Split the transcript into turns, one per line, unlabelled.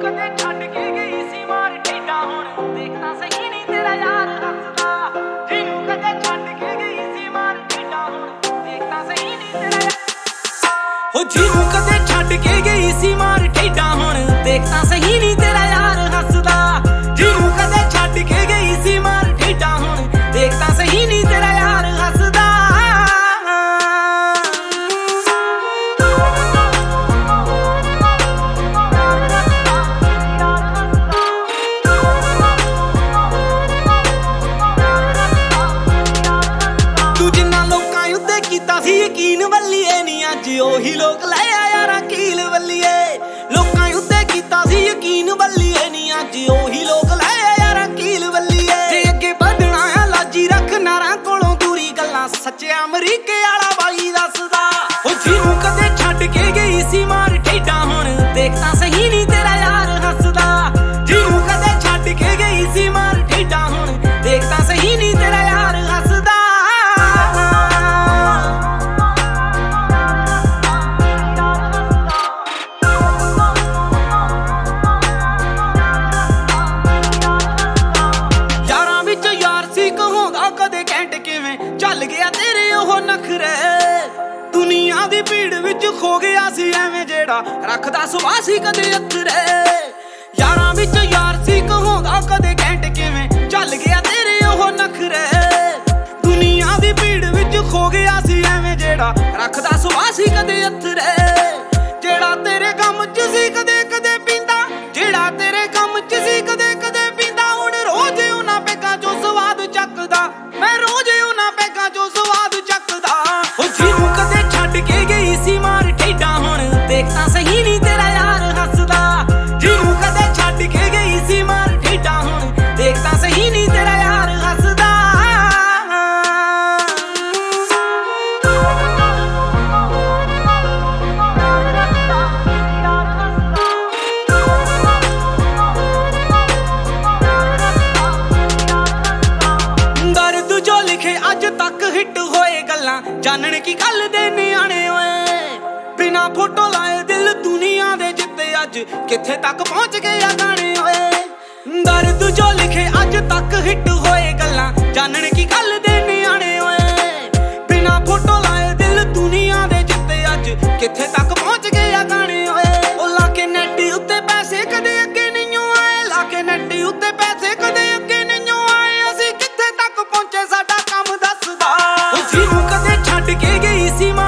ਕਦੇ ਛੱਡ ਕੇ ਗਈ ਸੀ ਮਾਰ ਠੇਡਾ ਹੁਣ ਦੇਖ ਤਾਂ ਸਹੀ ਨਹੀਂ ਤੇਰਾ ਯਾਰ ਹੱਸਦਾ ਜਿਹਨੂੰ ਕਦੇ ਛੱਡ ਕੇ ਗਈ ਸੀ ਮਾਰ ਠੇਡਾ ਹੁਣ ਦੇਖ ਤਾਂ ਸਹੀ ਨਹੀਂ ਤੇਰਾ ਹੋ ਜਿਹਨੂੰ ਕਦੇ ਛੱਡ ਕੇ ਗਈ ਸੀ ਮਾਰ ਠੇਡਾ ਹੁਣ ਦੇਖ ਤਾਂ ਸਹੀ ਨਹੀਂ ਤੇਰਾ ਯਾਰ ਹੱਸਦਾ ਜਿਹਨੂੰ ਕਦੇ ਛੱਡ ਕੇ ਗਈ ਸੀ ਮਾਰ ਠੇਡਾ ਹੁਣ ਦੇਖ ਤਾਂ ਸਹੀ ਨਹੀਂ ਤੇਰਾ ਯਾਰ ਹੱਸਦਾ ਕੀਤਾ ਸੀ ਯਕੀਨ ਵੱਲੀਏ ਨੀ ਅੱਜ ਉਹੀ ਲੋਕ ਲੈ ਆ ਯਾਰਾਂ ਕੀਲ ਵੱਲੀਏ ਲੋਕਾਂ ਉੱਤੇ ਕੀਤਾ ਸੀ ਯਕੀਨ ਵੱਲੀਏ ਨੀ ਅੱਜ ਉਹੀ ਲੋਕ ਲੈ ਆ ਯਾਰਾਂ ਕੀਲ ਵੱਲੀਏ ਜੇ ਅੱਗੇ ਵਧਣਾ ਆ ਲਾਜੀ ਰੱਖ ਨਾਰਾਂ ਕੋਲੋਂ ਦੂਰੀ ਗੱਲਾਂ ਸੱਚਿਆ ਅਮਰੀਕੇ ਵਾਲਾ ਬਾਈ ਦੱਸਦਾ ਉਹ ਜਿਹਨੂੰ ਕਦੇ ਛੱਡ ਕੇ ਗਈ ਸੀ ਮਾਰ ਠੇਡਾ ਹੁਣ ਦੇਖ ਤਾਂ ਸਹੀ ਨਹੀਂ ਤੇਰਾ ਯਾਰ ਹੱਸਦਾ ਜਿਹਨੂੰ ਕਦੇ ਛੱਡ ਕੇ ਗਈ ਸੀ ਮਾਰ ਠੇਡਾ ਹੁਣ ਦੇਖ ਤਾਂ ਸਹੀ ਨਹੀਂ ਤੇਰਾ ਯਾਰ ਹੱਸਦਾ ਚੱਲ ਗਿਆ ਤੇਰੇ ਉਹ ਨਖਰੇ ਦੁਨੀਆ ਦੀ ਭੀੜ ਵਿੱਚ ਖੋ ਗਿਆ ਸੀ ਐਵੇਂ ਜਿਹੜਾ ਰੱਖਦਾ ਸੁਭਾਅ ਸੀ ਕਦੇ ਅੱਖਰੇ ਯਾਰਾਂ ਵਿੱਚ ਯਾਰ ਸੀ ਕਹਾਉਂਦਾ ਕਦੇ ਘੈਂਟ ਕਿਵੇਂ ਚੱਲ ਗਿਆ ਤੇਰੇ ਉਹ ਨਖਰੇ ਦੁਨੀਆ ਦੀ ਭੀੜ ਵਿੱਚ ਖੋ ਗਿਆ ਸੀ ਐਵੇਂ ਜਿਹੜਾ ਰੱਖਦਾ ਸੁਭਾਅ ਸੀ ਕਦੇ ਅੱਖਰੇ ਜਿਹੜਾ ਤੇਰੇ ਗਮ 'ਚ ਸੀ ਕਦੇ ਕਦੇ ਪੀਂਦਾ ਜਿਹੜਾ ਤੇਰੇ ਗਮ 'ਚ ਸੀ ਕਦੇ ਕਦੇ ਪੀਂਦਾ ਹੁਣ ਰੋਜ਼ ਉਹਨਾਂ ਪੈਗਾਂ 'ਚੋਂ ਸਵਾਦ ਚੱਕਦਾ ਮੈਂ ਰੋਜ਼ ਉਹਨਾਂ ਪੈਗਾਂ 'ਚੋਂ ਸਵਾਦ ਚੱਕਦਾ ਉਹ ਜਿਹਨੂੰ ਕਦੇ ਛੱਡ ਕੇ ਗਈ ਸੀ ਮਾਰ ਠੇਡਾ ਹੁਣ ਦੇਖ ਤਾਂ ਸਹੀ ਨਹੀਂ ਤੇਰਾ ਯਾਰ ਹੱਸਦਾ ਜਿਹਨੂੰ ਕਦੇ ਛੱਡ ਕੇ ਗਈ ਸੀ ਮਾਰ ਠੇਡਾ ਹੁਣ ਦੇਖ ਤਾਂ ਸਹੀ ਨਹੀਂ ਤੇਰਾ ਯਾਰ ਹੱਸਦਾ ਦਰਦ ਜੋ ਲਿਖੇ ਅੱਜ ਤੱਕ ਹਿੱਟ ਹੋਏ ਗੱਲਾਂ ਜਾਣਨ ਕੀ ਗੱਲ ਦੇ ਨਿਆਣੇ ਓਏ ਬਿਨਾ ਫੋਟੋ ਲਾਏ ਦਿਲ ਦੁਨੀਆ ਦੇ ਜਿੱਤੇ ਅੱਜ ਕਿੱਥੇ ਤੱਕ ਪਹੁੰਚ ਗਏ ਆ ਗਾਣੇ ਓਏ ਦਰਦ ਜੋ ਲਿਖੇ ਅੱਜ ਤੱਕ ਹਿੱਟ ਹੋਏ ਗੱਲਾਂ ਜਾਣਨ ਕੀ ਗੱਲ ਦੇ ਨਿਆਣੇ ਓਏ ਬਿਨਾ ਫੋਟੋ ਲਾਏ ਦਿਲ ਦੁਨੀਆ ਦੇ ਜਿੱਤੇ ਅੱਜ ਕਿੱਥੇ ਤੱਕ ਪਹੁੰਚ ਗਏ ਆ ਗਾਣੇ ਓਏ ਉਹ ਲਾ ਕੇ ਨੈਟ ਉੱਤੇ ਪੈਸੇ ਕਦੇ ਅੱਗੇ ਨਹੀਂ ਆਏ ਲਾ ਕੇ ਨੈਟ ਉੱਤੇ ਪੈਸੇ ਕਦੇ ਅੱਗੇ ਨਹੀਂ ਆਏ ਅਸੀਂ ਕਿੱਥੇ ਤੱਕ ਪਹੁੰਚੇ ਸਾਡਾ ਕੰਮ ਦੱਸਦਾ ਉਹ ਜਿਹਨੂੰ ਕਦੇ ਛੱਡ ਕੇ ਗਈ ਸੀ